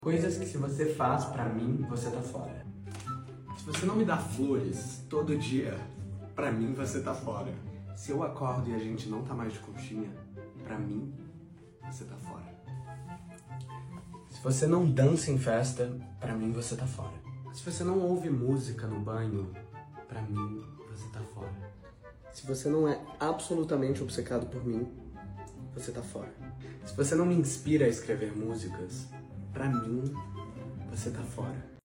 Coisas que se você faz pra mim, você tá fora. Se você não me dá flores todo dia, pra mim você tá fora. Se eu acordo e a gente não tá mais de conchinha, pra mim, você tá fora. Se você não dança em festa, pra mim você tá fora. Se você não ouve música no banho, pra mim você tá fora. Se você não é absolutamente obcecado por mim, você tá fora. Se você não me inspira a escrever músicas, pra mim, você tá fora.